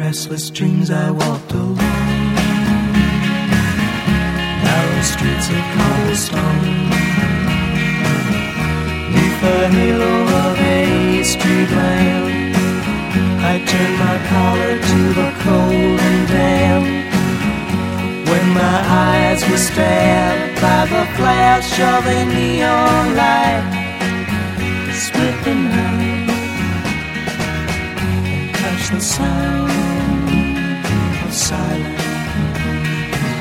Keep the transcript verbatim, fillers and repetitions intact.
restless dreams I walked alone. Narrow streets of cobblestone, neath the halo of a street lamp, I turned my collar to the cold and damp. When my eyes were stabbed by the flash of a neon light, split the night.